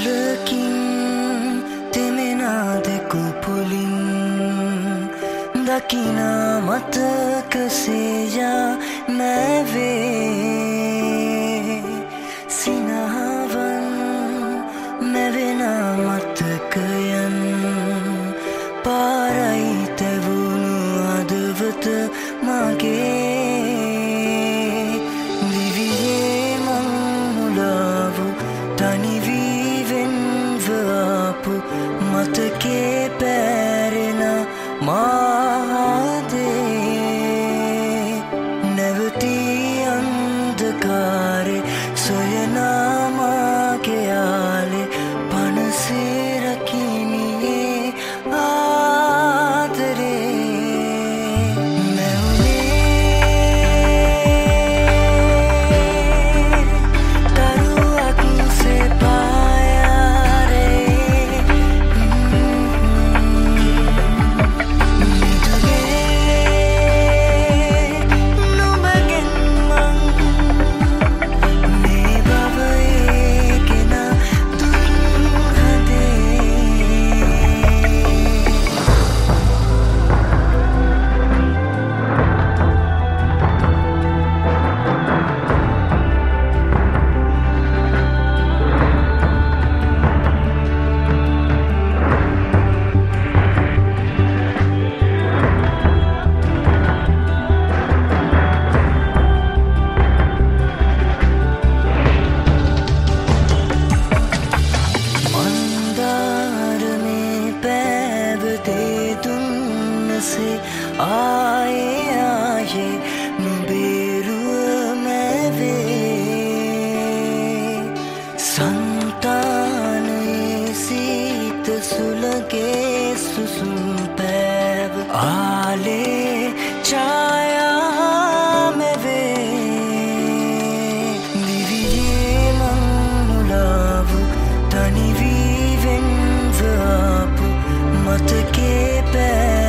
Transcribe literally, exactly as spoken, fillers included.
ඇතුළකින් තෙමෙනාද කුපුලින් දකිනා මතක සේයා නැවේ සිනහවන් නැවෙන මතකයන් පාරයි තැවුණු හදවත මගේ දිවියේ මං මුලාවු තනිවී වෙන්ව ආපු මතකේ පැරෙන මාදේ නැවතී අන්ධකාරේ සොයනා මාගේ යාලේ පනසේ රකිනියේ ආදරේ නැවුනේ තරුවක් සේ පායාරේ නුඹගෙන් මං මේ භවයේ ගෙන දුක් හදේ මන්දාරමේ පැවතේ දුන්නසේ ආයේ ආයේ නුඹේරුව මැවේ සංතානයේ සීත සුළගේ සුසුම් පැව ආලේ ඡායා මැවේ දිවියේ මං මුලාවු තනිවී වෙන්ව ආපු මතකේ පැ